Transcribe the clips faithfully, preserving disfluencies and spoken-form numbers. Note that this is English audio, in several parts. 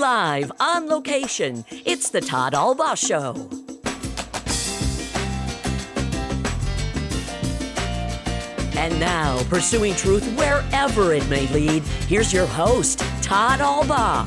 Live, on location, it's the Todd Albaugh Show. And now, pursuing truth wherever it may lead, here's your host, Todd Albaugh.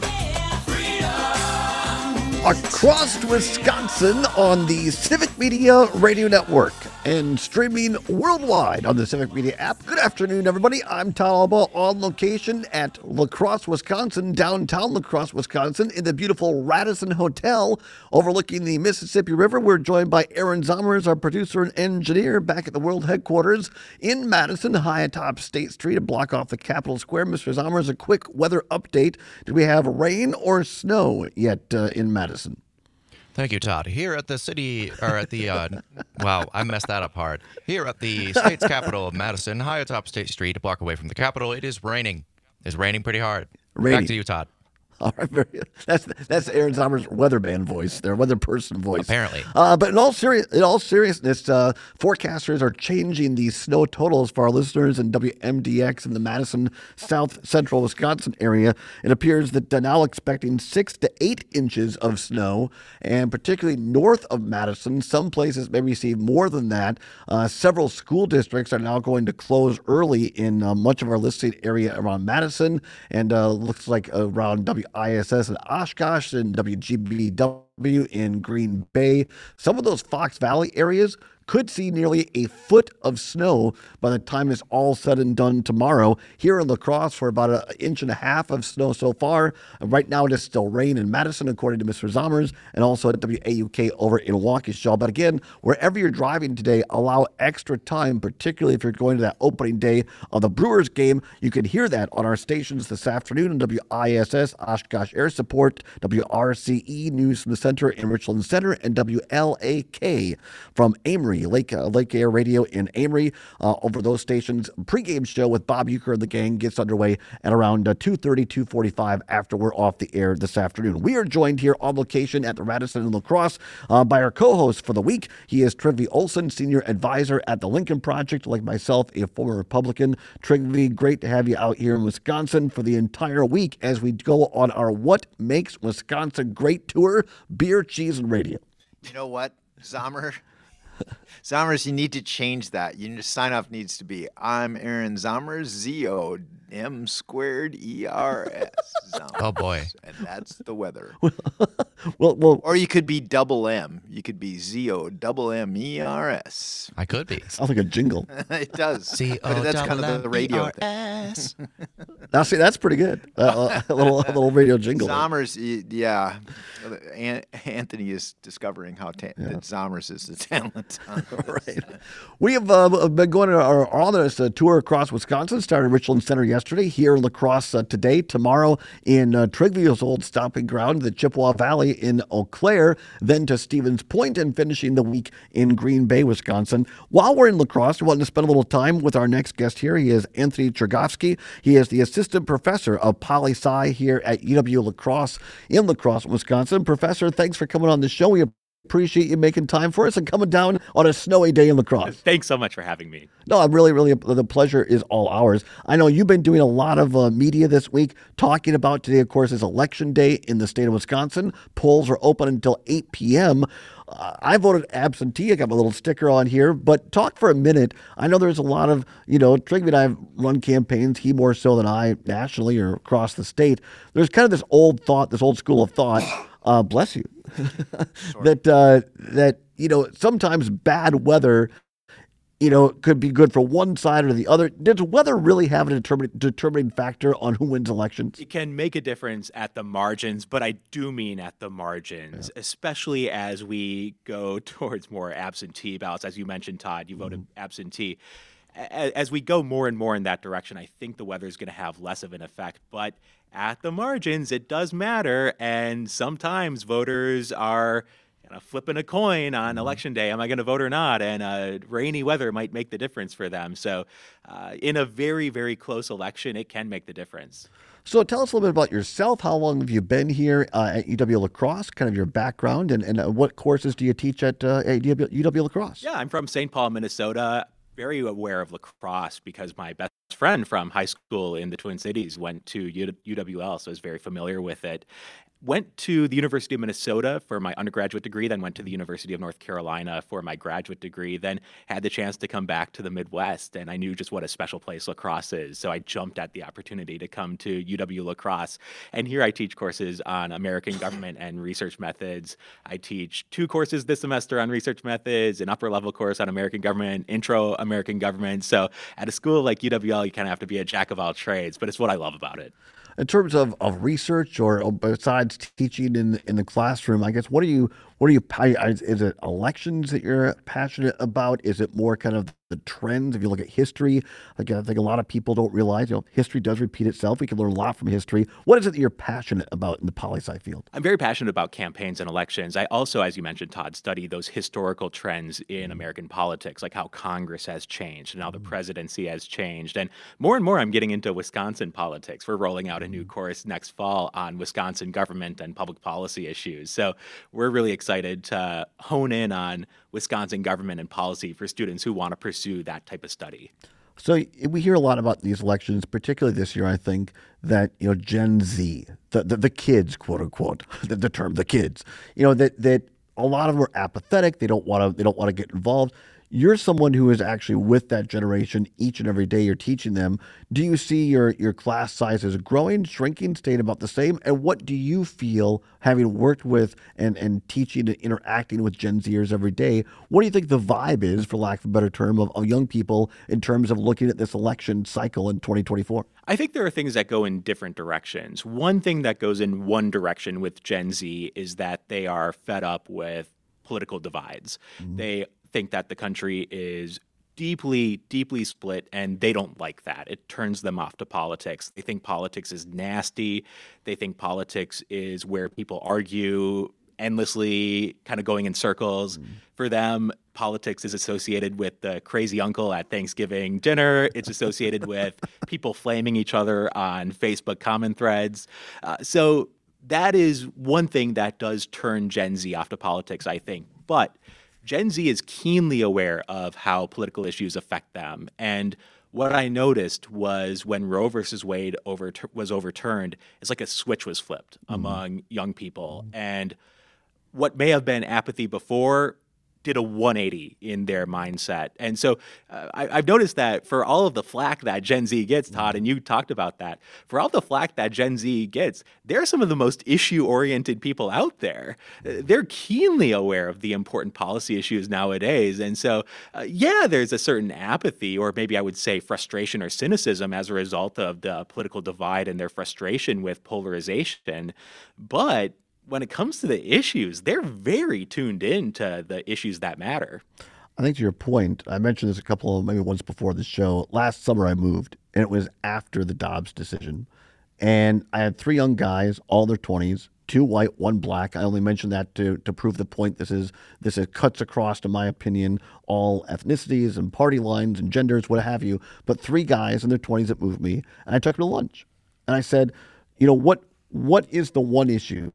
Across Wisconsin on the Civic Media Radio Network and streaming worldwide on the Civic Media app. Good afternoon, everybody. I'm Todd Albaugh on location at La Crosse, Wisconsin, downtown La Crosse, Wisconsin, in the beautiful Radisson Hotel overlooking the Mississippi River. We're joined by Aaron Zomers, our producer and engineer, back at the world headquarters in Madison, high atop State Street, a block off the Capitol Square. Mister Zomers, a quick weather update. Do we have rain or snow yet uh, in Madison? Thank you, Todd. Here at the city, or at the, uh, wow, I messed that up hard. Here at the state's capital of Madison, high atop State Street, a block away from the Capitol, it is raining. It's raining pretty hard. Raining. Back to you, Todd. All right, very, that's that's Aaron Zomers' weatherman voice, their weather person voice. Apparently. Uh, but in all serious, in all seriousness, uh, forecasters are changing the snow totals for our listeners in W M D X in the Madison South Central Wisconsin area. It appears that they're now expecting six to eight inches of snow, and particularly north of Madison, some places may receive more than that. Uh, several school districts are now going to close early in uh, much of our listed area around Madison, and uh, looks like around W I S S in Oshkosh and W G B W in Green Bay. Some of those Fox Valley areas could see nearly a foot of snow by the time it's all said and done tomorrow. Here in La Crosse, for about an inch and a half of snow so far. Right now, it is still rain in Madison, according to Mister Zomers, and also at W A U K over in Waukesha. But again, wherever you're driving today, allow extra time, particularly if you're going to that opening day of the Brewers game. You can hear that on our stations this afternoon on W I S S, Oshkosh Air Support, W R C E News from the Center in Richland Center, and W L A K from Amory. Lake uh, Lake Air Radio in Amory. Uh, over those stations, pregame show with Bob Euchre and the gang gets underway at around uh, two thirty, two forty-five after we're off the air this afternoon. We are joined here on location at the Radisson in La Crosse uh, by our co-host for the week. He is Trygve Olsen, Senior Advisor at the Lincoln Project, like myself, a former Republican. Trygve, great to have you out here in Wisconsin for the entire week as we go on our What Makes Wisconsin Great tour, beer, cheese, and radio. You know what, Zomer? Zomers, you need to change that. You need to sign off needs to be, I'm Aaron Zomers, Z O M squared E R S. Zomers. Oh, boy. And that's the weather. well, well, or you could be double M. You could be Z O double M E R S. I could be. Sounds like a jingle. It does. Z O But that's kind of the, the radio thing. Now, see, that's pretty good. Uh, a little a little radio jingle. Zomers, y- yeah. An- Anthony is discovering how ta- Yeah. that Zomers is the talent. on this. Right. We have uh, been going on our, on this uh, tour across Wisconsin. Started Richland Center yesterday, here in La Crosse uh, today, tomorrow in uh, Trygve's old stomping ground, the Chippewa Valley in Eau Claire, then to Stevens Point, and finishing the week in Green Bay, Wisconsin. While we're in La Crosse, we want to spend a little time with our next guest here. He is Anthony Chergosky. He is the assistant professor of poli-sci here at U W La Crosse in La Crosse, Wisconsin. Professor, thanks for coming on the show. We appreciate you making time for us and coming down on a snowy day in La Crosse. Thanks so much for having me. No, I'm really, really, the pleasure is all ours. I know you've been doing a lot of uh, media this week, talking about today, of course, is election day in the state of Wisconsin. Polls are open until eight p.m. Uh, I voted absentee. I got my little sticker on here, but talk for a minute. I know there's a lot of, you know, Trygve and I have run campaigns, he more so than I, nationally or across the state. There's kind of this old thought, this old school of thought, uh, bless you, that, uh, that, you know, sometimes bad weather, you know, could be good for one side or the other. Does weather really have a determin- determining factor on who wins elections? It can make a difference at the margins, but I do mean at the margins, yeah. especially as we go towards more absentee ballots. As you mentioned, Todd, you voted mm-hmm. absentee. A- as we go more and more in that direction, I think the weather is going to have less of an effect. But at the margins, it does matter. And sometimes voters are kind of flipping a coin on election day. Am I going to vote or not? And uh, rainy weather might make the difference for them. So uh, in a very, very close election, it can make the difference. So tell us a little bit about yourself. How long have you been here uh, at U W La Crosse, kind of your background, and, and uh, what courses do you teach at, uh, at U W La Crosse? Yeah, I'm from Saint Paul, Minnesota. Very aware of lacrosse because my best friend from high school in the Twin Cities went to U W L, so I was very familiar with it. went to the University of Minnesota for my undergraduate degree, then went to the University of North Carolina for my graduate degree, then had the chance to come back to the Midwest, and I knew just what a special place La Crosse is. So I jumped at the opportunity to come to U W La Crosse. And here I teach courses on American government and research methods. I teach two courses this semester on research methods, an upper level course on American government, intro American government. So at a school like U W L, you kind of have to be a jack of all trades, but it's what I love about it. In terms of, of research, or besides teaching in in the classroom, I guess, what are you what are you is it elections that you're passionate about? Is it more kind of the trends? If you look at history, like I think a lot of people don't realize, you know, history does repeat itself. We can learn a lot from history. What is it that you're passionate about in the poli-sci field? I'm very passionate about campaigns and elections. I also, as you mentioned, Todd, study those historical trends in American politics, like how Congress has changed and how the presidency has changed. And more and more, I'm getting into Wisconsin politics. We're rolling out a new course next fall on Wisconsin government and public policy issues. So we're really excited to hone in on Wisconsin government and policy for students who want to pursue that type of study. So we hear a lot about these elections, particularly this year, I think, that, you know, Gen Z, the the, the kids, quote unquote, the, the term the kids, you know, that that a lot of them are apathetic. They don't want to they don't want to get involved. You're someone who is actually with that generation each and every day. You're teaching them. Do you see your your class sizes growing, shrinking, staying about the same? And what do you feel, having worked with and, and teaching and interacting with Gen Zers every day, what do you think the vibe is, for lack of a better term, of, of young people in terms of looking at this election cycle in twenty twenty-four? I think there are things that go in different directions. One thing that goes in one direction with Gen Z is that they are fed up with political divides. Mm-hmm. They think that the country is deeply, deeply split, and they don't like that. It turns them off to politics. They think politics is nasty. They think politics is where people argue endlessly, kind of going in circles. Mm. For them, politics is associated with the crazy uncle at Thanksgiving dinner. It's associated with people flaming each other on Facebook comment threads. Uh, so that is one thing that does turn Gen Z off to politics, I think. But Gen Z is keenly aware of how political issues affect them. And what I noticed was when Roe versus Wade over, was overturned, it's like a switch was flipped mm-hmm. among young people. Mm-hmm. And what may have been apathy before did a one eighty in their mindset. And so uh, I, I've noticed that for all of the flack that Gen Z gets, Todd, and you talked about that, for all the flack that Gen Z gets, they're some of the most issue-oriented people out there. Uh, they're keenly aware of the important policy issues nowadays. And so, uh, yeah, there's a certain apathy, or maybe I would say frustration or cynicism as a result of the political divide and their frustration with polarization. But when it comes to the issues, they're very tuned in to the issues that matter. I think to your point, I mentioned this a couple of maybe once before the show. Last summer I moved, and it was after the Dobbs decision. And I had three young guys, all in their twenties, two white, one black. I only mentioned that to to prove the point. This is this is cuts across, in my opinion, all ethnicities and party lines and genders, what have you. But three guys in their twenties that moved me, and I took them to lunch. And I said, you know, what what is the one issue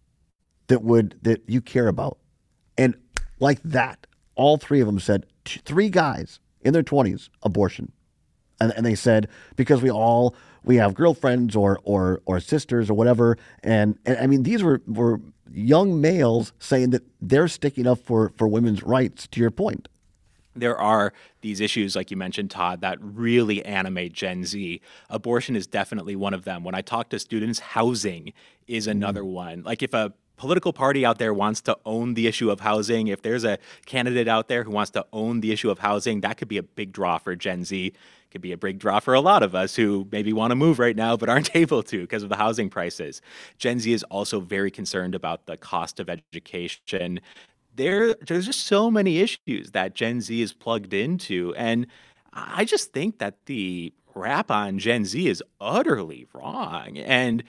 that would that you care about? And like that, all three of them said, three guys in their twenties, abortion. And, and they said, because we all, we have girlfriends or or or sisters or whatever. And, and I mean, these were, were young males saying that they're sticking up for, for women's rights, to your point. There are these issues, like you mentioned, Todd, that really animate Gen Z. Abortion is definitely one of them. When I talk to students, housing is another mm. one. Like if a political party out there wants to own the issue of housing, if there's a candidate out there who wants to own the issue of housing, that could be a big draw for Gen Z. It could be a big draw for a lot of us who maybe want to move right now but aren't able to because of the housing prices. Gen Z is also very concerned about the cost of education. There, there's just so many issues that Gen Z is plugged into. And I just think that the rap on Gen Z is utterly wrong. And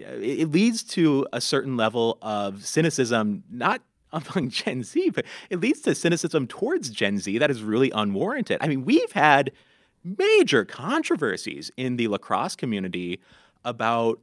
it leads to a certain level of cynicism, not among Gen Z, but it leads to cynicism towards Gen Z that is really unwarranted. I mean, we've had major controversies in the La Crosse community about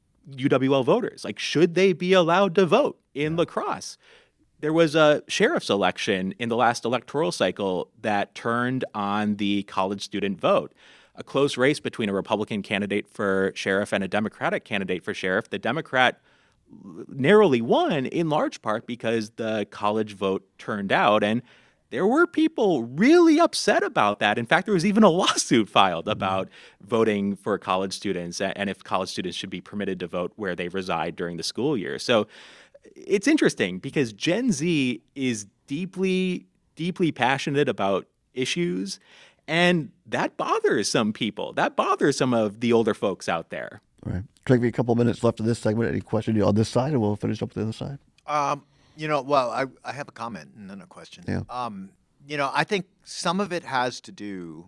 U W L voters. Like, should they be allowed to vote in La Crosse? There was a sheriff's election in the last electoral cycle that turned on the college student vote. A close race between a Republican candidate for sheriff and a Democratic candidate for sheriff. The Democrat narrowly won in large part because the college vote turned out, and there were people really upset about that. In fact, there was even a lawsuit filed about voting for college students and if college students should be permitted to vote where they reside during the school year. So it's interesting because Gen Z is deeply, deeply passionate about issues, and that bothers some people. That bothers some of the older folks out there. All right. Take me a couple minutes left of this segment. Any question on this side, and we'll finish up with the other side. Um, you know, well, I, I have a comment and then a question. Yeah. Um, you know, I think some of it has to do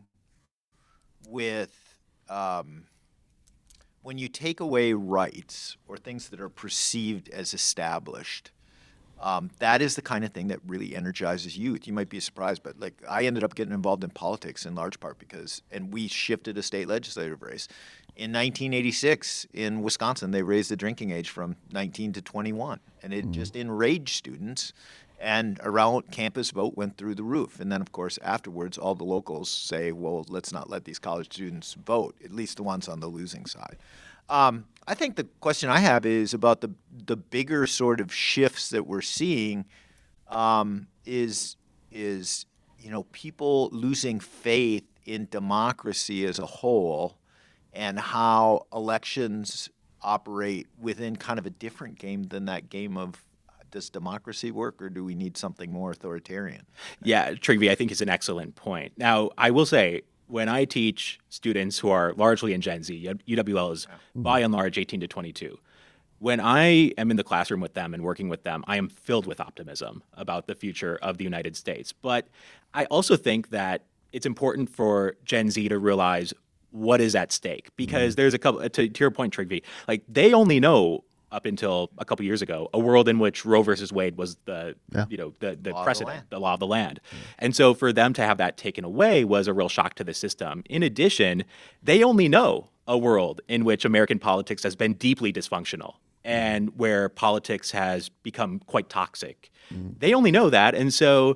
with um, when you take away rights or things that are perceived as established. Um, that is the kind of thing that really energizes youth. You might be surprised, but like I ended up getting involved in politics in large part because, and we shifted a state legislative race. In nineteen eighty-six in Wisconsin, they raised the drinking age from nineteen to twenty-one, and it mm-hmm. just enraged students. And around campus vote went through the roof. And then, of course, afterwards, all the locals say, well, let's not let these college students vote, at least the ones on the losing side. Um, I think the question I have is about the the bigger sort of shifts that we're seeing um, is is you know people losing faith in democracy as a whole, and how elections operate within kind of a different game than that game of does democracy work or do we need something more authoritarian? Yeah, Trygve, I think is an excellent point. Now, I will say, when I teach students who are largely in Gen Z, U W L is by and large eighteen to twenty-two. When I am in the classroom with them and working with them, I am filled with optimism about the future of the United States. But I also think that it's important for Gen Z to realize what is at stake, because there's a couple, to, to your point, Trygve, like they only know up until a couple years ago, a world in which Roe versus Wade was the, yeah. you know, the, the law precedent, the, the law of the land. Mm. And so for them to have that taken away was a real shock to the system. In addition, they only know a world in which American politics has been deeply dysfunctional and mm. where politics has become quite toxic. Mm. They only know that. And so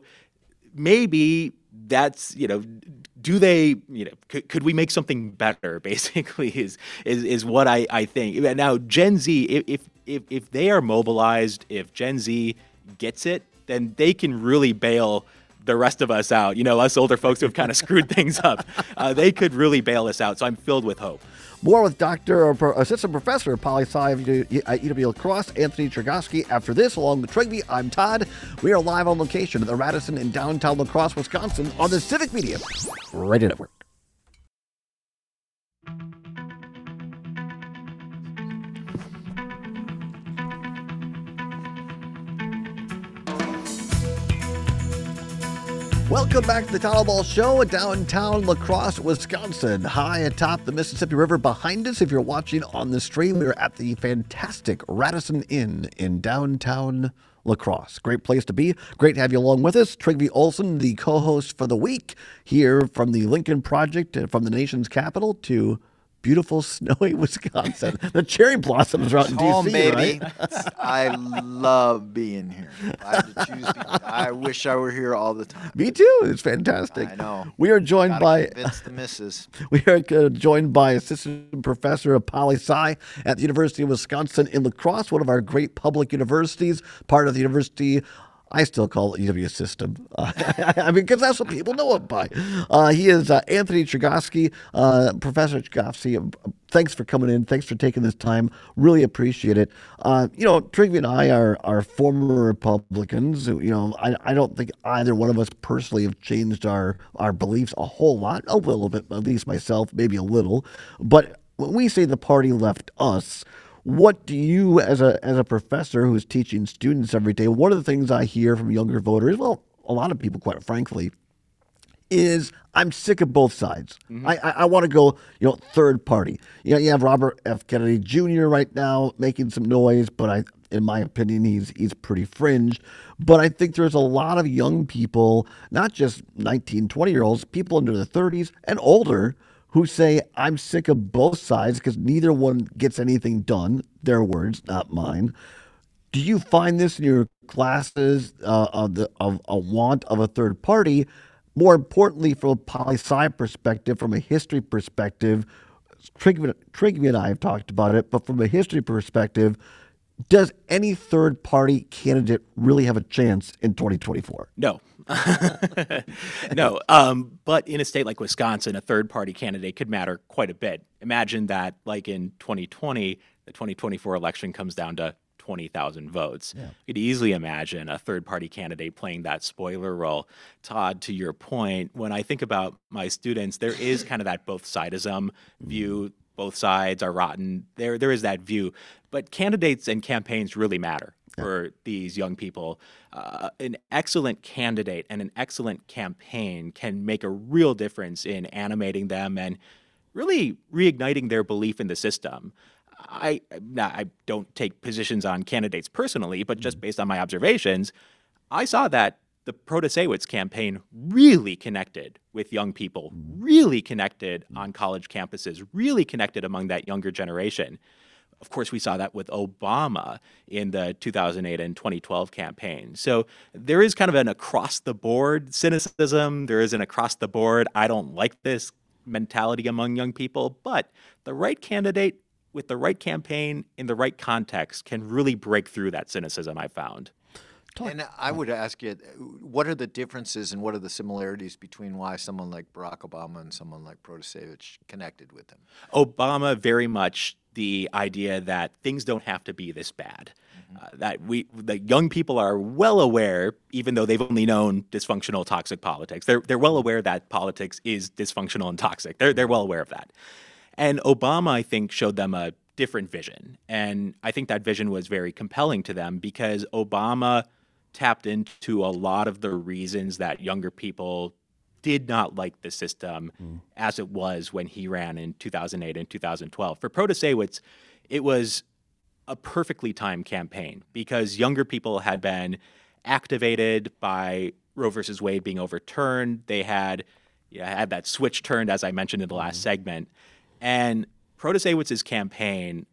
maybe that's, you know, do they, you know, could, could we make something better, basically, is is, is what I, I think. Now, Gen Z, if, if if they are mobilized, if Gen Z gets it, then they can really bail the rest of us out. You know, us older folks who have kind of screwed things up. Uh, they could really bail us out. So I'm filled with hope. More with Doctor or Pro- Assistant Professor of Poli-Sci at U W L Cross, Anthony Chergosky. After this, along with Trygve, I'm Todd. We are live on location at the Radisson in downtown La Crosse, Wisconsin, on the Civic Media Radio Network. Welcome back to the Todd Ball Show at downtown La Crosse, Wisconsin. High atop the Mississippi River behind us. If you're watching on the stream, we're at the fantastic Radisson Inn in downtown La Crosse. Great place to be. Great to have you along with us. Trygve Olsen, the co-host for the week, here from the Lincoln Project, from the nation's capital to beautiful, snowy Wisconsin. The cherry blossoms are out in Home, D C, baby. right? I love being here. If I had to choose, I wish I were here all the time. Me too. It's fantastic. I know. We are joined Gotta by convince the missus. We are uh, joined by Assistant Professor of Poli-Sci at the University of Wisconsin in La Crosse, one of our great public universities, part of the university. I still call it U W system. Uh, I mean, because that's what people know it by. Uh, he is uh, Anthony Chergosky. Uh, Professor Chergosky, thanks for coming in. Thanks for taking this time. Really appreciate it. Uh, you know, Trygve and I are, are former Republicans. You know, I, I don't think either one of us personally have changed our, our beliefs a whole lot. A little bit, at least myself, maybe a little. But when we say the party left us, what do you, as a as a professor who's teaching students every day, one of the things I hear from younger voters, well, a lot of people, quite frankly, is I'm sick of both sides. Mm-hmm. I I, I want to go, you know, third party. You know, you have Robert F. Kennedy Junior right now making some noise, but I, in my opinion, he's he's pretty fringe. But I think there's a lot of young people, not just nineteen, twenty-year-olds, people under the thirties and older, who say, I'm sick of both sides because neither one gets anything done. Their words, not mine. Do you find this in your classes, uh, of, the, of a want of a third party? More importantly, from a poli-sci perspective, from a history perspective, Trygve, Trygve and I have talked about it, but from a history perspective, Does any third party candidate really have a chance in twenty twenty-four? No. no. Um, but in a state like Wisconsin, a third party candidate could matter quite a bit. Imagine that, like in twenty twenty, the twenty twenty-four election comes down to twenty thousand votes. Yeah. You could easily imagine a third party candidate playing that spoiler role. Todd, to your point, when I think about my students, there is kind of that both sidism view. Both sides are rotten. There, there is that view. But candidates and campaigns really matter for these young people. Uh, an excellent candidate and an excellent campaign can make a real difference in animating them and really reigniting their belief in the system. I, I don't take positions on candidates personally, but just based on my observations, I saw that the Protasiewicz campaign really connected with young people, really connected on college campuses, really connected among that younger generation. Of course, we saw that with Obama in the two thousand eight and twenty twelve campaign. So there is kind of an across-the-board cynicism. There is an across-the-board, I don't like this mentality among young people. But the right candidate with the right campaign in the right context can really break through that cynicism, I found. And I would ask you, what are the differences and what are the similarities between why someone like Barack Obama and someone like Protasiewicz connected with him? Obama, very much the idea that things don't have to be this bad. Mm-hmm. Uh, that we, the young people are well aware, even though they've only known dysfunctional, toxic politics. They're they're well aware that politics is dysfunctional and toxic. They're they're well aware of that. And Obama, I think, showed them a different vision, and I think that vision was very compelling to them because Obama tapped into a lot of the reasons that younger people did not like the system mm. as it was when he ran in two thousand eight and two thousand twelve. For Protasiewicz, it was a perfectly timed campaign because younger people had been activated by Roe versus Wade being overturned. They had, you know, had that switch turned, as I mentioned in the last mm. segment. And Protasiewicz's campaign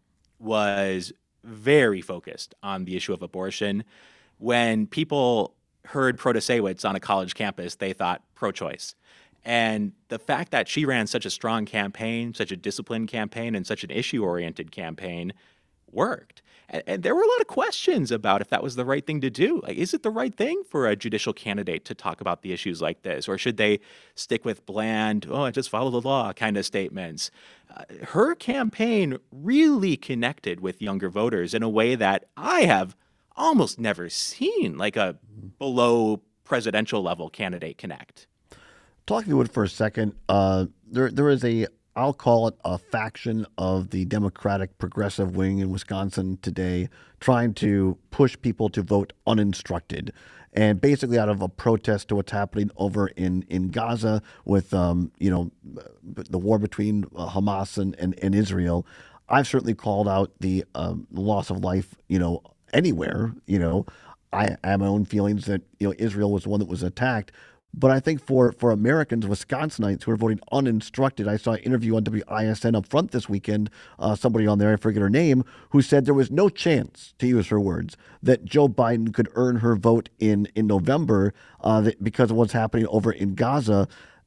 was very focused on the issue of abortion. When people heard Protasiewicz on a college campus, they thought pro-choice. And the fact that she ran such a strong campaign, such a disciplined campaign, and such an issue-oriented campaign worked. And, and there were a lot of questions about if that was the right thing to do. Like, is it the right thing for a judicial candidate to talk about the issues like this? Or should they stick with bland, oh, I just follow the law kind of statements? Uh, her campaign really connected with younger voters in a way that I have almost never seen like a below presidential level candidate connect. Talking to it for a second, uh, there there is a, I'll call it a faction of the Democratic progressive wing in Wisconsin today trying to push people to vote uninstructed. And basically out of a protest to what's happening over in, in Gaza with, um, you know, the war between uh, Hamas and, and, and Israel. I've certainly called out the um, loss of life, you know, anywhere. You know, I, I have my own feelings that, you know, Israel was the one that was attacked. But I think for, for Americans, Wisconsinites who are voting uninstructed, I saw an interview on W I S N up front this weekend, uh, somebody on there, I forget her name, who said there was no chance, to use her words, that Joe Biden could earn her vote in, in November uh, that, because of what's happening over in Gaza.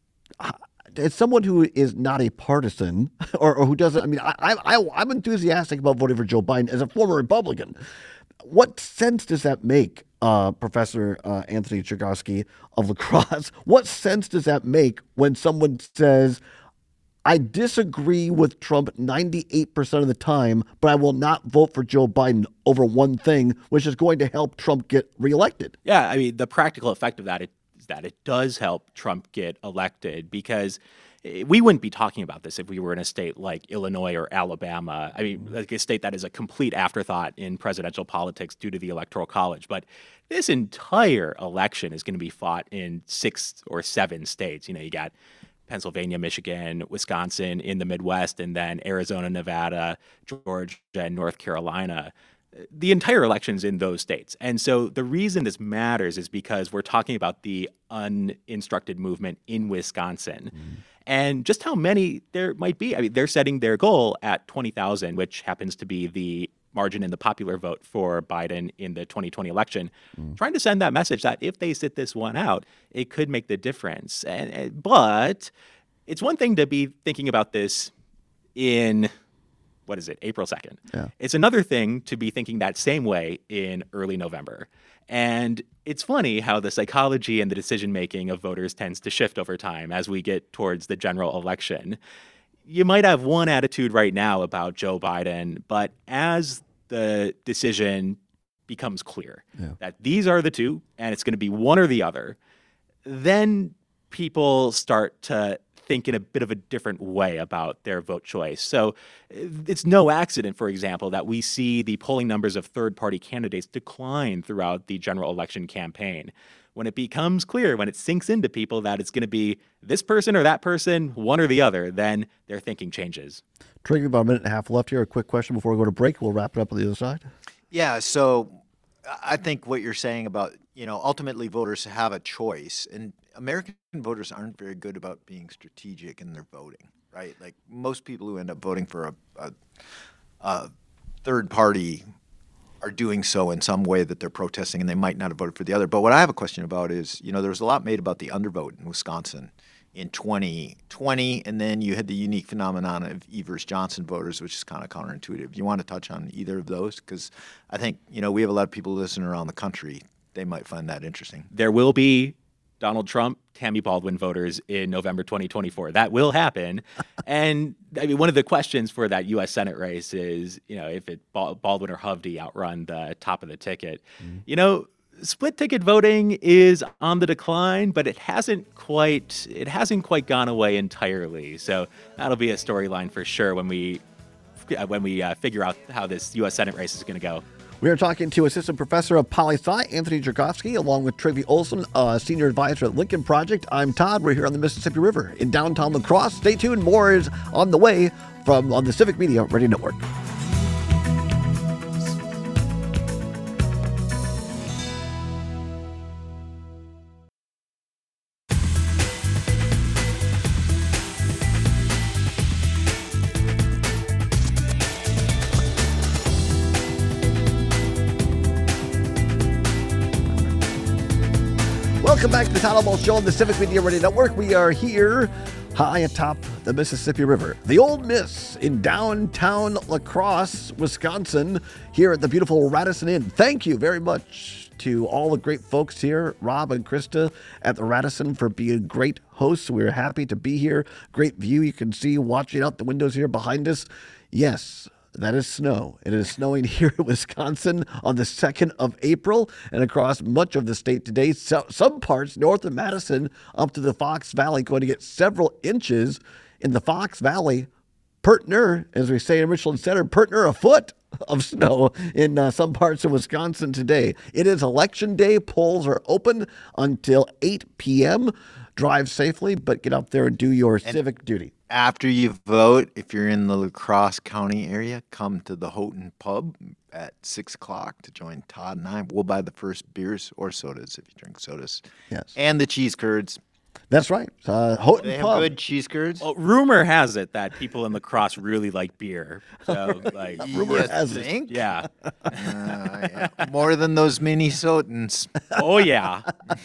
As someone who is not a partisan or, or who doesn't, I mean, I, I, I'm enthusiastic about voting for Joe Biden as a former Republican. What sense does that make, uh, Professor uh, Anthony Chergosky of La Crosse? What sense does that make when someone says, I disagree with Trump ninety-eight percent of the time, but I will not vote for Joe Biden over one thing, which is going to help Trump get reelected? Yeah, I mean, the practical effect of that is that it does help Trump get elected because we wouldn't be talking about this if we were in a state like Illinois or Alabama. I mean, like a state that is a complete afterthought in presidential politics due to the Electoral College. But this entire election is going to be fought in six or seven states. You know, you got Pennsylvania, Michigan, Wisconsin in the Midwest, and then Arizona, Nevada, Georgia, and North Carolina. The entire election's in those states. And so the reason this matters is because we're talking about the uninstructed movement in Wisconsin. Mm. And just how many there might be. I mean, they're setting their goal at twenty thousand, which happens to be the margin in the popular vote for Biden in the twenty twenty election, mm. trying to send that message that if they sit this one out, it could make the difference. And, and but it's one thing to be thinking about this in what is it, April second. Yeah. It's another thing to be thinking that same way in early November. And it's funny how the psychology and the decision-making of voters tends to shift over time as we get towards the general election. You might have one attitude right now about Joe Biden, but as the decision becomes clear Yeah. that these are the two and it's going to be one or the other, then people start to think in a bit of a different way about their vote choice. So it's no accident, for example, that we see the polling numbers of third-party candidates decline throughout the general election campaign. When it becomes clear, when it sinks into people that it's going to be this person or that person, one or the other, then their thinking changes. Trigger, about a minute and a half left here. A quick question before we go to break. We'll wrap it up on the other side. Yeah, so I think what you're saying about, you know, ultimately voters have a choice, and American voters aren't very good about being strategic in their voting, right? Like most people who end up voting for a, a, a third party are doing so in some way that they're protesting, and they might not have voted for the other. But what I have a question about is, you know, there was a lot made about the undervote in Wisconsin in twenty twenty, and then you had the unique phenomenon of Evers-Johnson voters, which is kind of counterintuitive. You want to touch on either of those? Because I think, you know, we have a lot of people listening around the country. They might find that interesting. There will be Donald Trump, Tammy Baldwin voters in November twenty twenty-four. That will happen. And I mean, one of the questions for that U S Senate race is, you know, if it Baldwin or Hovde outrun the top of the ticket. Mm-hmm. You know, split ticket voting is on the decline, but it hasn't quite it hasn't quite gone away entirely. So that'll be a storyline for sure when we when we uh, figure out how this U S Senate race is going to go. We are talking to Assistant Professor of Poli-Sci, Anthony Chergosky, along with Trivy Olson, uh, Senior Advisor at Lincoln Project. I'm Todd. We're here on the Mississippi River in downtown La Crosse. Stay tuned. More is on the way from on the Civic Media Radio Network. Welcome back to the Todd Almost Show on the Civic Media Radio Network. We are here high atop the Mississippi River, the Old Miss in downtown La Crosse, Wisconsin, here at the beautiful Radisson Inn. Thank you very much to all the great folks here, Rob and Krista at the Radisson, for being great hosts. We're happy to be here. Great view you can see watching out the windows here behind us. Yes, that is snow. It is snowing here in Wisconsin on the second of April and across much of the state today. So, some parts north of Madison up to the Fox Valley going to get several inches in the Fox Valley. Pertner, as we say in Richland Center, Pertner a foot of snow in uh, some parts of Wisconsin today. It is election day. Polls are open until eight p.m. Drive safely, but get up there and do your and civic duty. After you vote, if you're in the La Crosse County area, come to the Houghton Pub at six o'clock to join Todd and I. We'll buy the first beers or sodas if you drink sodas. Yes. And the cheese curds. That's right. Uh, Houghton they have Pub. good cheese curds. Well, rumor has it that people in La Crosse really like beer. So, like, rumor you has it. think? Yeah. Uh, yeah. More than those Minnesotans. Oh, yeah.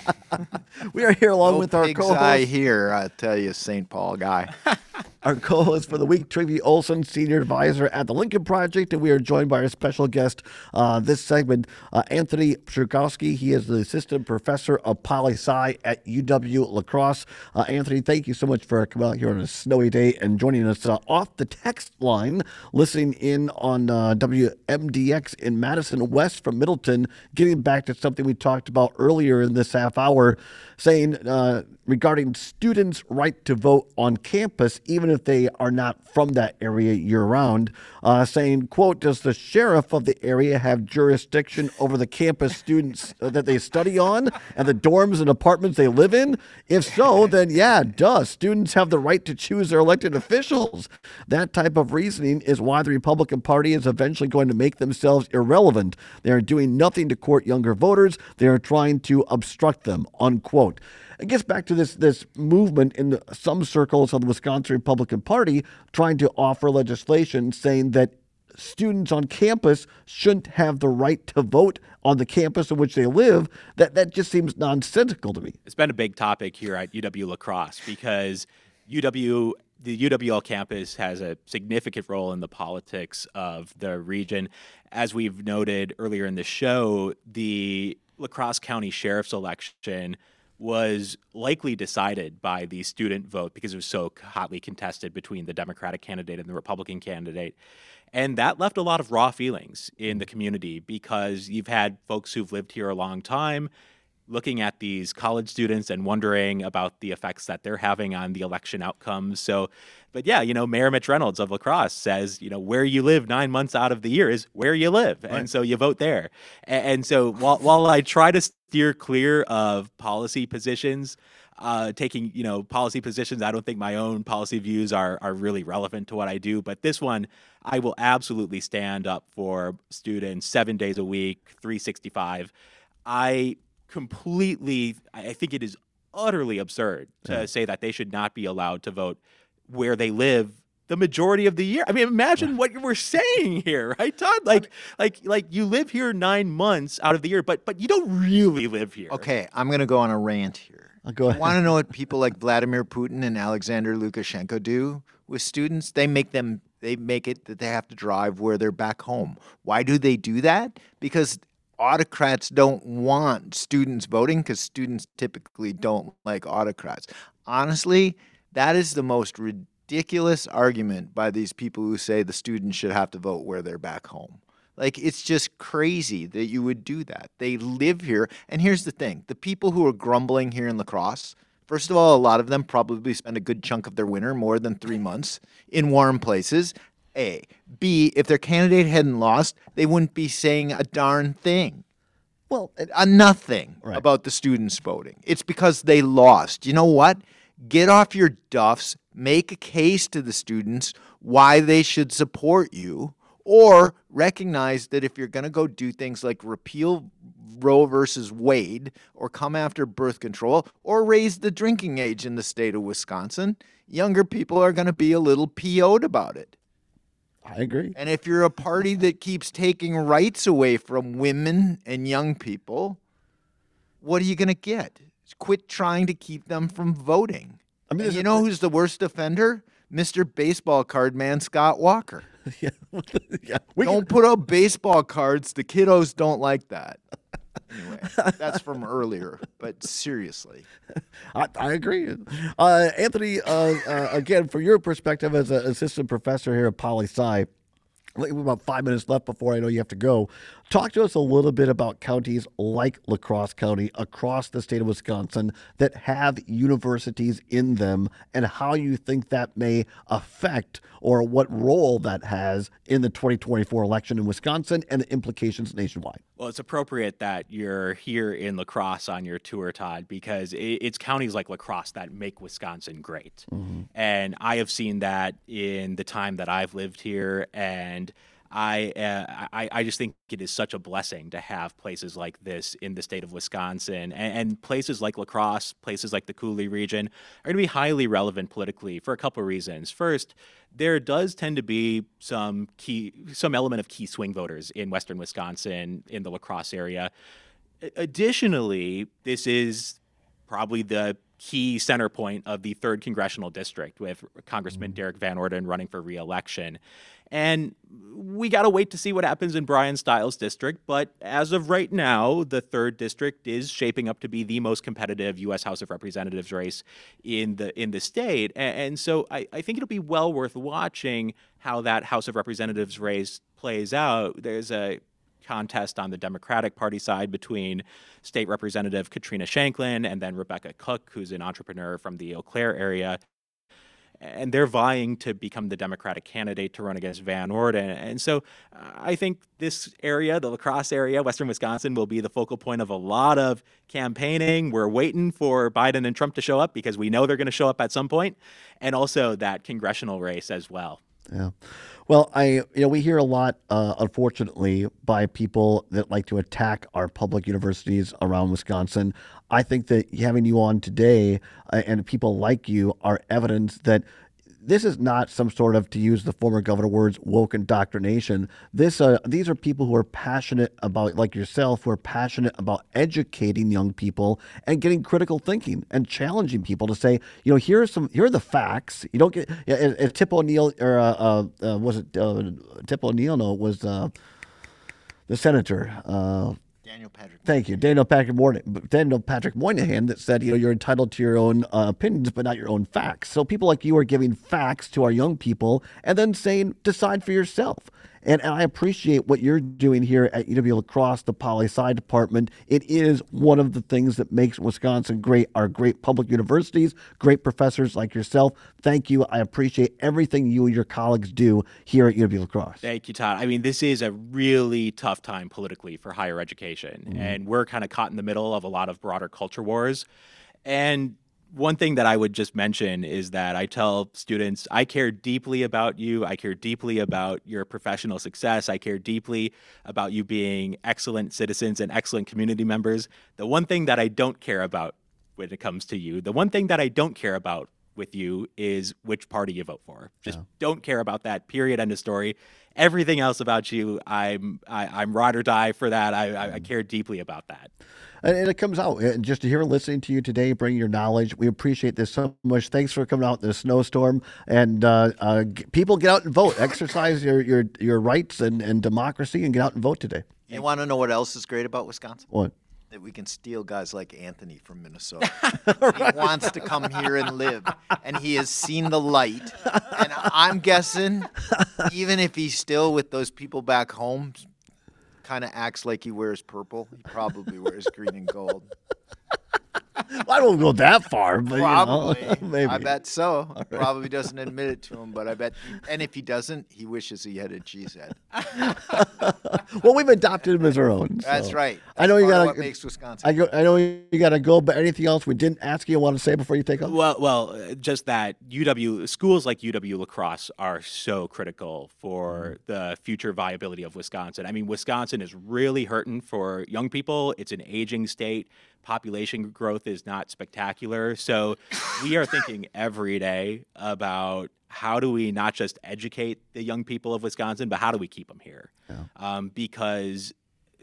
We are here along No with our pig's co-host. eye here, I tell you, Saint Paul guy. Our co-host for the week, Trivy Olson, Senior Advisor at the Lincoln Project, and we are joined by our special guest uh, this segment, uh, Anthony Chergosky. He is the Assistant Professor of Poli-Sci at U W La Crosse. Uh, Anthony, thank you so much for coming out here on a snowy day and joining us uh, off the text line, listening in on uh, W M D X in Madison West from Middleton, getting back to something we talked about earlier in this half hour, saying uh, regarding students' right to vote on campus, even if they are not from that area year-round, uh, saying, quote, does the sheriff of the area have jurisdiction over the campus students uh, that they study on and the dorms and apartments they live in? If so, then yeah, duh, students have the right to choose their elected officials. That type of reasoning is why the Republican Party is eventually going to make themselves irrelevant. They are doing nothing to court younger voters. They are trying to obstruct them, unquote. It gets back to this this movement in the, some circles of the Wisconsin Republican Party trying to offer legislation saying that students on campus shouldn't have the right to vote on the campus in which they live. That that just seems nonsensical to me. It's been a big topic here at U W La Crosse because U W the U W L campus has a significant role in the politics of the region. As we've noted earlier in the show, the La Crosse County Sheriff's election was likely decided by the student vote because it was so hotly contested between the Democratic candidate and the Republican candidate. And that left a lot of raw feelings in the community because you've had folks who've lived here a long time looking at these college students and wondering about the effects that they're having on the election outcomes. So, but yeah, you know, Mayor Mitch Reynolds of La Crosse says, you know, where you live nine months out of the year is where you live. Right. And so you vote there. And, and so while, while I try to steer clear of policy positions, uh, taking, you know, policy positions, I don't think my own policy views are, are really relevant to what I do. But this one, I will absolutely stand up for students seven days a week, three sixty-five. I completely, I think it is utterly absurd to yeah. say that they should not be allowed to vote where they live the majority of the year. I mean, imagine what we're saying here, right, Todd? Like, I mean, like, like you live here nine months out of the year, but but you don't really live here. Okay, I'm going to go on a rant here. I'll go ahead. Want to know what people like Vladimir Putin and Alexander Lukashenko do with students? They make them, they make it that they have to drive where they're back home. Why do they do that? Because autocrats don't want students voting because students typically don't like autocrats. Honestly, that is the most ridiculous argument by these people who say the students should have to vote where they're back home. Like, it's just crazy that you would do that. They live here. And here's the thing. The people who are grumbling here in La Crosse, first of all, a lot of them probably spend a good chunk of their winter, more than three months, in warm places. A. B, if their candidate hadn't lost, they wouldn't be saying a darn thing. Well, a nothing right. about the students voting. It's because they lost. You know what? Get off your duffs, make a case to the students why they should support you, or recognize that if you're going to go do things like repeal Roe versus Wade or come after birth control or raise the drinking age in the state of Wisconsin, younger people are going to be a little P O'd about it. I agree. And if you're a party that keeps taking rights away from women and young people, what are you going to get? Quit trying to keep them from voting. I mean, you know who's the worst offender? Mister Baseball Card Man Scott Walker. yeah. yeah. We don't can... put up baseball cards. The kiddos don't like that. Anyway, that's from earlier, but seriously. I, I agree. Uh, Anthony, uh, uh, again, from your perspective as an assistant professor here at Poli-Sci, we have about five minutes left before I know you have to go. Talk to us a little bit about counties like La Crosse County across the state of Wisconsin that have universities in them and how you think that may affect or what role that has in the twenty twenty-four election in Wisconsin and the implications nationwide. Well, it's appropriate that you're here in La Crosse on your tour, Todd, because it's counties like La Crosse that make Wisconsin great. Mm-hmm. And I have seen that in the time that I've lived here, and I, uh, I I just think it is such a blessing to have places like this in the state of Wisconsin, and, and places like La Crosse, places like the Coulee region are going to be highly relevant politically for a couple of reasons. First, there does tend to be some key, some element of key swing voters in western Wisconsin, in the La Crosse area. Additionally, this is probably the key center point of the third congressional district with Congressman Derek Van Orden running for re-election. And we got to wait to see what happens in Brian Stiles' district. But as of right now, the third district is shaping up to be the most competitive U S House of Representatives race in the in the state. And, and so I, I think it'll be well worth watching how that House of Representatives race plays out. There's a contest on the Democratic Party side between State Representative Katrina Shanklin and then Rebecca Cook, who's an entrepreneur from the Eau Claire area. And they're vying to become the Democratic candidate to run against Van Orden. And so uh, I think this area, the La Crosse area, western Wisconsin, will be the focal point of a lot of campaigning. We're waiting for Biden and Trump to show up because we know they're going to show up at some point, and also that congressional race as well. Yeah. Well, I you know we hear a lot, uh, unfortunately, by people that like to attack our public universities around Wisconsin. I think that having you on today uh, and people like you are evidence that this is not some sort of, to use the former governor words, woke indoctrination. This, uh, these are people who are passionate about, like yourself, who are passionate about educating young people and getting critical thinking and challenging people to say, you know, here are some, here are the facts. You don't get, yeah, uh, uh, Tip O'Neill, or uh, uh, uh, was it uh, Tip O'Neill? No, it was uh, the senator. Uh, Daniel Patrick. Thank you, Daniel Patrick Moynihan. Daniel Patrick Moynihan that said, you know, you're entitled to your own uh, opinions, but not your own facts. So people like you are giving facts to our young people, and then saying, decide for yourself. And, and I appreciate what you're doing here at U W La Crosse, the poli-sci department. It is one of the things that makes Wisconsin great. Our great public universities, great professors like yourself. Thank you. I appreciate everything you and your colleagues do here at U W La Crosse. Thank you, Todd. I mean, this is a really tough time politically for higher education, mm-hmm. and we're kind of caught in the middle of a lot of broader culture wars. And one thing that I would just mention is that I tell students, I care deeply about you. I care deeply about your professional success. I care deeply about you being excellent citizens and excellent community members. The one thing that I don't care about when it comes to you, the one thing that I don't care about with you is which party you vote for. Just yeah. don't care about that, period, end of story. Everything else about you, I'm I, I'm ride or die for that. I, I, I care deeply about that. And it comes out. And just to hear listening to you today, bring your knowledge. We appreciate this so much. Thanks for coming out in the snowstorm. And uh, uh, g- people, get out and vote. Exercise your your, your rights and, and democracy and get out and vote today. You want to know what else is great about Wisconsin? What? That we can steal guys like Anthony from Minnesota. He wants to come here and live, and he has seen the light. And I'm guessing, even if he's still with those people back home, kind of acts like he wears purple, he probably wears green and gold. Well, I won't go that far, but probably. You know, maybe. I bet so. Right. Probably doesn't admit it to him, but I bet. And if he doesn't, he wishes he had a cheese head. Well, we've adopted him as our own. So. That's right. That's I know you got what makes Wisconsin. I go. I know you got to go. But anything else we didn't ask you, want to say before you take off? Well, well, just that U W schools like U W La Crosse are so critical for the future viability of Wisconsin. I mean, Wisconsin is really hurting for young people. It's an aging state. Population growth is not spectacular. So we are thinking every day about how do we not just educate the young people of Wisconsin, but how do we keep them here? Yeah. Um, because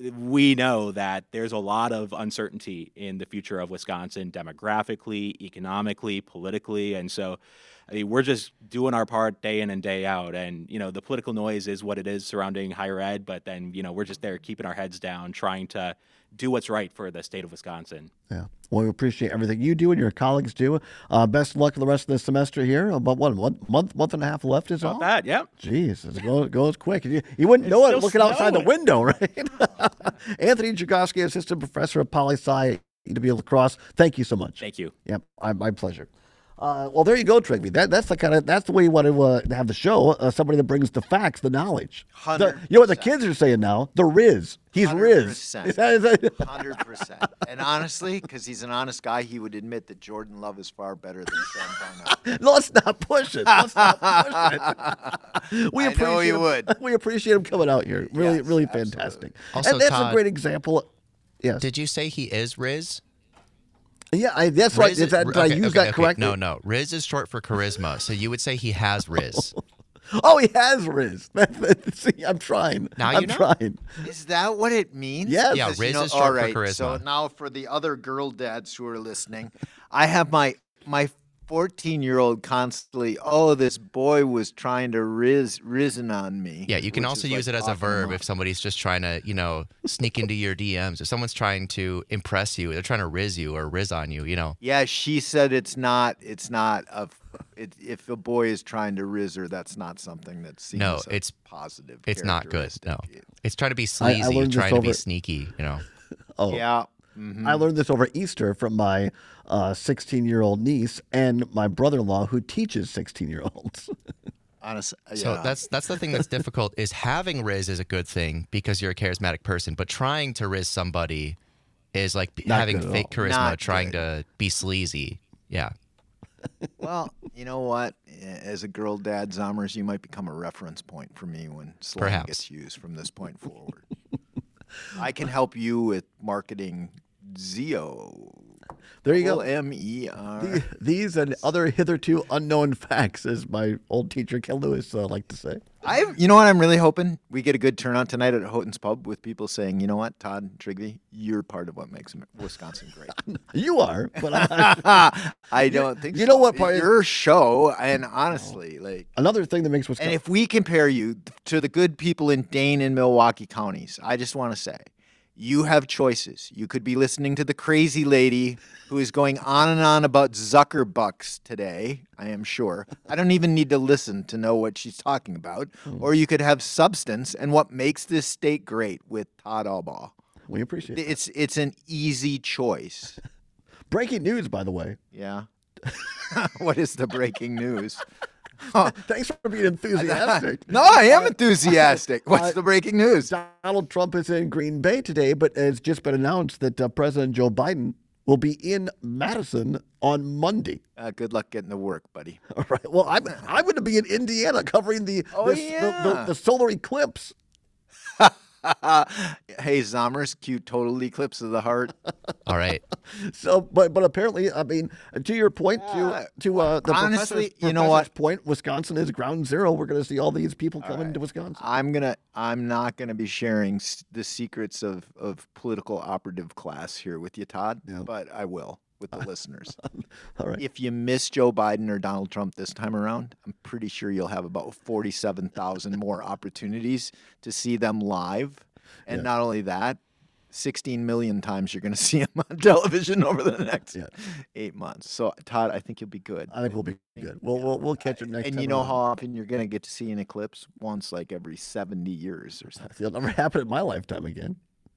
we know that there's a lot of uncertainty in the future of Wisconsin demographically, economically, politically. And so I mean, we're just doing our part day in and day out. And, you know, the political noise is what it is surrounding higher ed. But then, you know, we're just there keeping our heads down, trying to do what's right for the state of Wisconsin. Yeah. Well, we appreciate everything you do and your colleagues do. Uh, best of luck for the rest of the semester here. About what, one month, month and a half left is About all? that, yeah. Jeez, it goes, goes quick. You, you wouldn't It's know it still looking outside the snowing. window, right? Anthony Jagoski, Assistant Professor of Poli-Sci at U W La Crosse. Thank you so much. Thank you. Yep, I, my pleasure. Uh, well, there you go, Trigby. That that's the kind of that's the way you want to uh, have the show. Uh, somebody that brings the facts, the knowledge. The, you know what the kids are saying now? The Riz. He's Riz. one hundred percent. And honestly, because he's an honest guy, he would admit that Jordan Love is far better than Sam Darnold. No, let's not push it. Let's not push it. We I appreciate know you him, would. We appreciate him coming out here. Really, Yes, really absolutely. fantastic. Also, and that's Todd, a great example. Yes. Did you say he is Riz? Yeah, I, that's right. Riz Is that, did I okay, use okay, that okay. correctly? No, no. Riz is short for charisma, so you would say he has Riz. Oh, he has Riz. See, I'm trying. Now I'm you know. trying. Is that what it means? Yes. Yeah, Because, Riz you know, is short all for right, charisma. So now for the other girl dads who are listening, I have my my fourteen-year-old constantly, oh, this boy was trying to riz risen on me. Yeah, you can which also is use like it as a talking him verb up. if somebody's just trying to, you know, sneak into your D Ms. If someone's trying to impress you, they're trying to riz you or riz on you, you know. Yeah, she said it's not. It's not a. It, if a boy is trying to riz her, that's not something that's seen No, as a it's- positive. It's not good. No. characteristic. It's trying to be I sleazy, learned this trying to be over- sneaky, you know. Oh, Yeah. Mhm. I learned this over Easter from my uh, sixteen-year-old niece and my brother-in-law who teaches sixteen-year-olds. Honestly, So yeah. that's that's the thing that's difficult is having Riz is a good thing because you're a charismatic person, but trying to Riz somebody is like b- Not having good at fake all. charisma, Not trying good. to be sleazy. Yeah. Well, you know what? As a girl dad, Zommers, you might become a reference point for me when slang Perhaps. gets used from this point forward. I can help you with marketing Zio. There you go. M E R. The- These and other hitherto unknown facts, as my old teacher Ken Lewis uh, liked to say. I, you know what? I'm really hoping we get a good turnout tonight at Houghton's Pub with people saying, you know what, Todd Trigby, you're part of what makes Wisconsin great. You are, but I, I don't think you so. know what part is- Your show, and honestly, like, another thing that makes Wisconsin. and if we compare you to the good people in Dane and Milwaukee counties, I just want to say, you have choices. You could be listening to the crazy lady who is going on and on about Zuckerbucks today, I am sure. I don't even need to listen to know what she's talking about. Or you could have substance and what makes this state great with Todd Albaugh. we appreciate it. It's it's an easy choice. Breaking news, by the way. Yeah. What is the breaking news? Thanks for being enthusiastic. No, I am enthusiastic. What's the breaking news? Donald Trump is in Green Bay today, but it's just been announced that uh, President Joe Biden will be in Madison on Monday. Uh, good luck getting to work, buddy. All right. Well, I'm I'm going to be in Indiana covering the Oh, this- the, yeah. the, the solar eclipse. Hey, Zommers, cute total eclipse of the heart. All right. So, but but apparently, I mean, to your point, to Yeah. to uh, the Honestly, professor's- you know what? professor's point, Wisconsin is ground zero. We're going to see all these people coming to Wisconsin. I'm gonna. I'm not gonna be sharing s- the secrets of of political operative class here with you, Todd. Yeah. But I will with the listeners. All right. If you miss Joe Biden or Donald Trump this time around, I'm pretty sure you'll have about forty-seven thousand more opportunities to see them live. And Yeah. not only that, sixteen million times you're going to see them on television over the next Yeah. eight months. So, Todd, I think you'll be good. I think we'll be good. We'll we'll, we'll catch it next And time. you know around. how often you're going to get to see an eclipse? Once like every seventy years or something. It'll never happen in my lifetime again.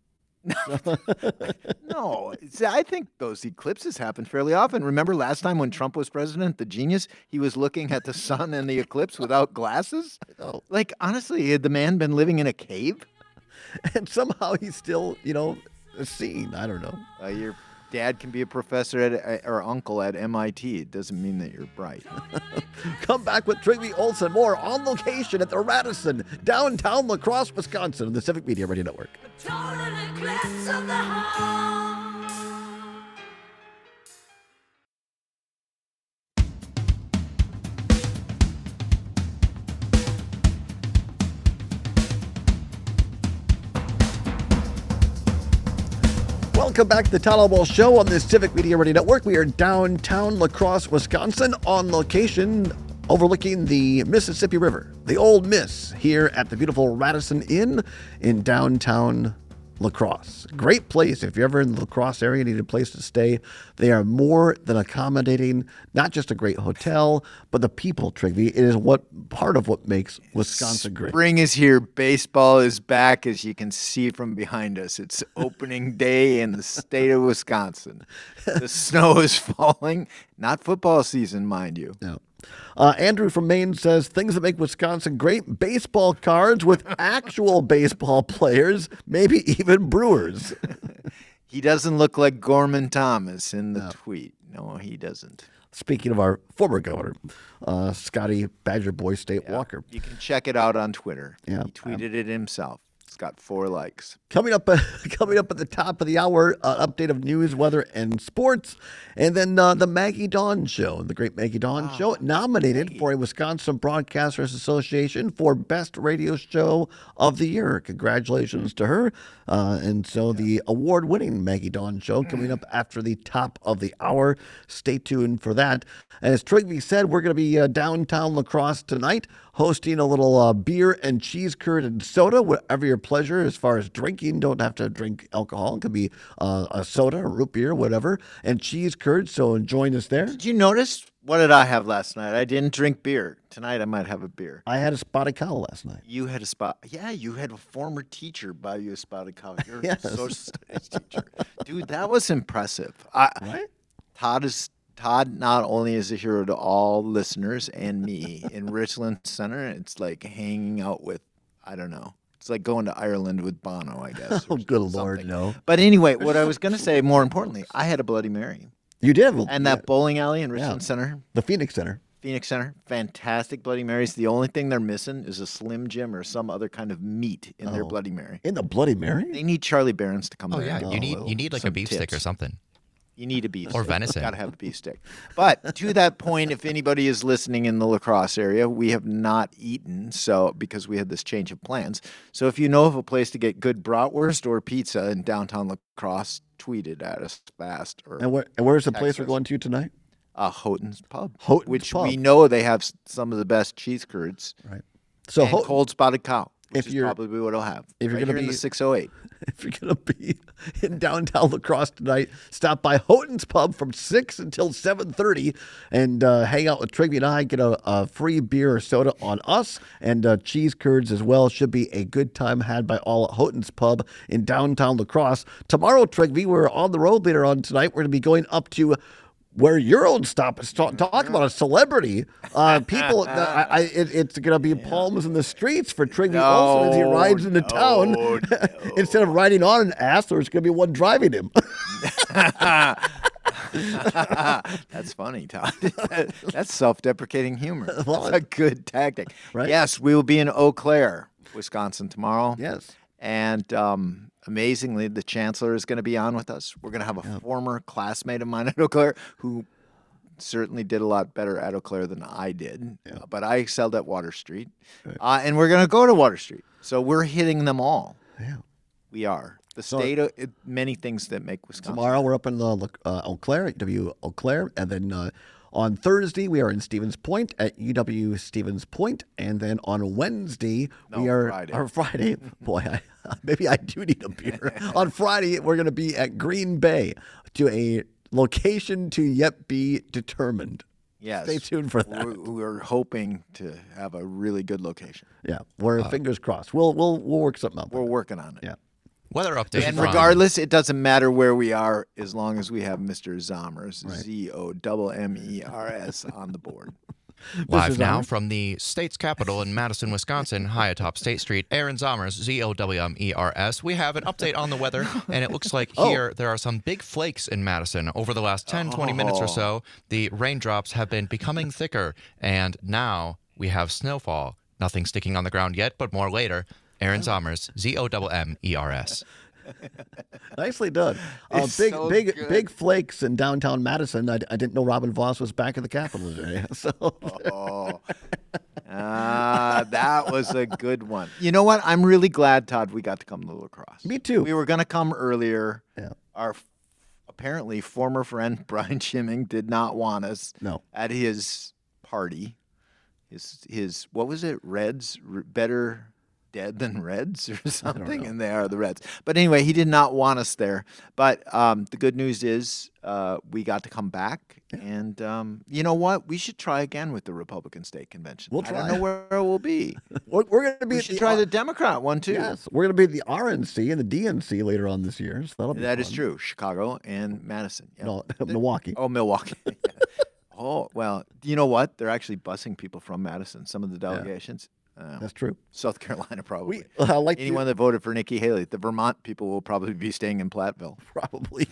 No, see, I think those eclipses happen fairly often. Remember last time when Trump was president, the genius, he was looking at the sun and the eclipse without glasses? know. Like, honestly, had the man been living in a cave? And somehow he's still, you know, seen. I don't know. Uh, your dad can be a professor at, or uncle at M I T. It doesn't mean that you're bright. Come back with Trigby Olson more on location at the Radisson, downtown La Crosse, Wisconsin, on the Civic Media Radio Network. Total eclipse of the heart. Welcome back to the Todd Albaugh Show on the Civic Media Radio Network. We are downtown La Crosse, Wisconsin, on location overlooking the Mississippi River, the Old Miss, here at the beautiful Radisson Inn in downtown La Crosse. Great place. If you're ever in the La Crosse area and need a place to stay, they are more than accommodating. Not just a great hotel, but the people, Trigby. It is what part of what makes Wisconsin great. Spring is here. Baseball is back, as you can see from behind us. It's opening day in the state of Wisconsin. The snow is falling. Not football season, mind you. No. Uh, Andrew from Maine says things that make Wisconsin great: baseball cards with actual baseball players, maybe even Brewers. He doesn't look like Gorman Thomas in the tweet. No, he doesn't. Speaking of our former governor, uh, Scotty Badger Boy State Walker. You can check it out on Twitter. Yeah. He tweeted it himself. It's got four likes. Coming up, uh, coming up at the top of the hour, uh, update of news, weather, and sports, and then uh, the Maggie Dawn Show, the Great Maggie Dawn Show, nominated for a Wisconsin Broadcasters Association for Best Radio Show of the Year. Congratulations to her! Uh, and so the award-winning Maggie Dawn Show coming up after the top of the hour. Stay tuned for that. And as Trigby said, we're going to be uh, downtown La Crosse tonight, hosting a little uh, beer and cheese curd and soda, whatever your pleasure as far as drinking. Don't have to drink alcohol. It could be uh, a soda, a root beer, whatever, and cheese curd. So join us there. Did you notice? What did I have last night? I didn't drink beer. Tonight I might have a beer. I had a spotted cow last night. You had a spot. Yeah, you had a former teacher buy you a spotted cow. You're Yes. a social studies teacher. Dude, that was impressive. I, Right? Todd is Todd not only is a hero to all listeners and me in Richland Center, it's like hanging out with, I don't know. It's like going to Ireland with Bono, I guess. Oh, or good Lord, something. no. But anyway, what I was going to say, more importantly, I had a Bloody Mary. You did. And yeah, that bowling alley in Richland Center, the Phoenix Center. Phoenix Center, fantastic Bloody Marys. The only thing they're missing is a Slim Jim or some other kind of meat in their Oh. Bloody Mary. In the Bloody Mary? They need Charlie Barons to come Oh there. yeah, and you give need well, you need like a some beef stick or tips. something. You need a beef Or stick. venison. Got to have a beef stick. But to that point, if anybody is listening in the La Crosse area, we have not eaten so because we had this change of plans. So if you know of a place to get good bratwurst or pizza in downtown La Crosse, tweet it at us fast. Or And, where, and where's the place Texas. we're going to tonight? uh, Houghton's Pub, Houghton's which Pub. we know they have s- some of the best cheese curds Right. So and Houghton- cold spotted cow, which If is you're- probably what it'll have. if you're right gonna here in be- the six oh eight. if you're going to be in downtown La Crosse tonight, stop by Houghton's Pub from six until seven thirty and uh, hang out with Trigby and I. Get a, a free beer or soda on us and uh, cheese curds as well. Should be a good time had by all at Houghton's Pub in downtown La Crosse. Tomorrow, Trigby, we're on the road later on tonight. We're going to be going up to where your own stop is. Talk, talk about a celebrity. Uh, people, I, I, it, it's going to be palms in the streets for Trigby also as he No, rides into town. no, Instead of riding on an ass, there's going to be one driving him. That's funny, Todd. That's self-deprecating humor. Well, That's a good tactic. Right? Yes, we will be in Eau Claire, Wisconsin tomorrow. Yes. And um, amazingly, the chancellor is going to be on with us. We're going to have a former classmate of mine at Eau Claire who certainly did a lot better at Eau Claire than I did. Uh, but I excelled at Water Street. Uh, and we're going to go to Water Street. So we're hitting them all. Yeah. We are. The state of it, many things that make Wisconsin. Tomorrow we're up in uh, uh, Eau Claire, at U W Eau Claire, and then uh, on Thursday we are in Stevens Point at U W Stevens Point, and then on Wednesday we No, are Friday. or Friday. Boy, I, maybe I do need a beer. On Friday we're going to be at Green Bay to a location to yet be determined. Yes. Stay tuned for that. We're, we're hoping to have a really good location. Yeah, we're fingers crossed. We'll we'll we'll work something out. We're working on it. Yeah. Weather update. And from- regardless, it doesn't matter where we are as long as we have Mister Zomers, Z O M M E R S, on the board. Live Mister now Zommers. from the state's capital in Madison, Wisconsin, high atop State Street, Aaron Zommers, Z O W M E R S. We have an update on the weather, and it looks like here there are some big flakes in Madison. Over the last ten, twenty minutes or so, the raindrops have been becoming thicker, and now we have snowfall. Nothing sticking on the ground yet, but more later. Aaron Zommers, Z O W M E R S. Nicely done. Uh, It's big, so big, good. big flakes in downtown Madison. I, I didn't know Robin Voss was back in the Capitol today. So Oh, ah, that was a good one. You know what? I'm really glad, Todd, we got to come to La Crosse. Me too. We were going to come earlier. Yeah. Our f- apparently former friend Brian Schimming did not want us No. at his party. His his what was it? Reds R- better dead than Reds or something, and they are the Reds. But anyway, he did not want us there. But um, the good news is uh, we got to come back, and um, you know what? We should try again with the Republican State Convention. We'll I try. don't know where it will be. we're, we're going to be We at should the, try uh, the Democrat one too. yes, we're going to be at the R N C and the D N C later on this year. So that'll be That is fun. true. Chicago and Madison. Yeah. No, Milwaukee. Oh, Milwaukee. Oh, well, you know what? They're actually busing people from Madison, some of the delegations. Uh, That's true. South Carolina, probably. We uh, like to- Anyone that voted for Nikki Haley. The Vermont people will probably be staying in Platteville. Probably.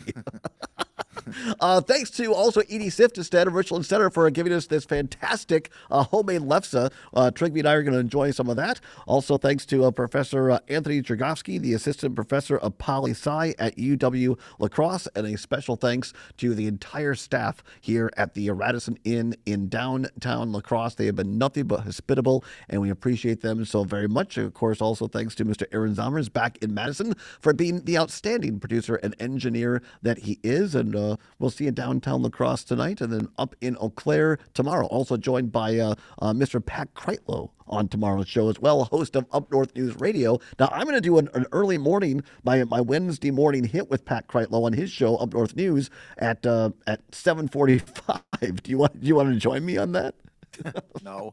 uh, thanks to also Edie Sifted of Richland Center for giving us this fantastic uh, homemade lefse. Uh, Trigby and I are going to enjoy some of that. Also, thanks to uh, Professor uh, Anthony Dragowski, the assistant professor of poli sci at U W La Crosse, and a special thanks to the entire staff here at the Radisson Inn in downtown La Crosse. They have been nothing but hospitable, and we appreciate them so very much. Of course, also thanks to Mister Aaron Zommers back in Madison for being the outstanding producer and engineer that he is. And uh, we'll see you downtown La Crosse tonight and then up in Eau Claire tomorrow. Also joined by uh, uh, Mister Pat Kreitlow on tomorrow's show as well, host of Up North News Radio. Now, I'm going to do an, an early morning, my my Wednesday morning hit with Pat Kreitlow on his show, Up North News, at uh, at seven forty-five. Do you want do you want to join me on that? No.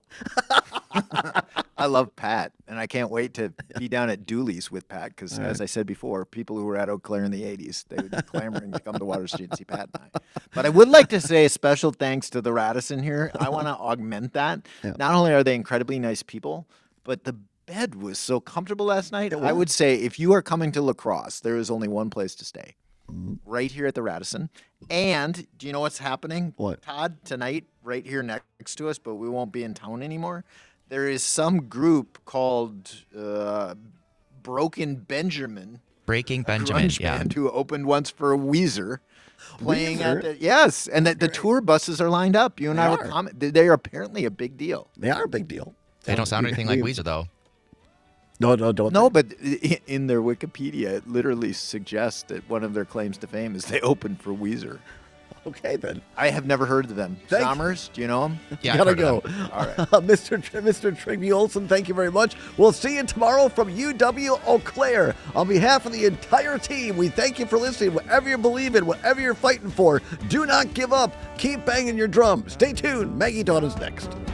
I love Pat, and I can't wait to be down at Dooley's with Pat because, as I said before, people who were at Eau Claire in the eighties, they would be clamoring to come to Water Street and see Pat and I. But I would like to say a special thanks to the Radisson here. I want to augment that. Not only are they incredibly nice people, but the bed was so comfortable last night. I would say if you are coming to La Crosse, there is only one place to stay. Right here at the Radisson. And do you know what's happening? What? Todd, tonight, right here next to us, but we won't be in town anymore. There is some group called uh, Broken Benjamin, Breaking Benjamin. grunge Yeah. band, who opened once for Weezer. playing Weezer? at the yes, and the, the tour buses are lined up. You and They I were are. comment. They are apparently a big deal. They are a big deal. They don't sound We- anything like we- Weezer, though. No, no, don't. No, but i- in their Wikipedia, it literally suggests that one of their claims to fame is they opened for Weezer. Okay, then. I have never heard of them. Thank- Sommers, do you know them? Yeah, I've Gotta heard go. of them. All right. Uh, Mister Tr- Mister Trigby Olson, thank you very much. We'll see you tomorrow from U W Eau Claire. On behalf of the entire team, we thank you for listening. Whatever you believe in, whatever you're fighting for, do not give up. Keep banging your drum. Stay tuned. Maggie Dawn is next.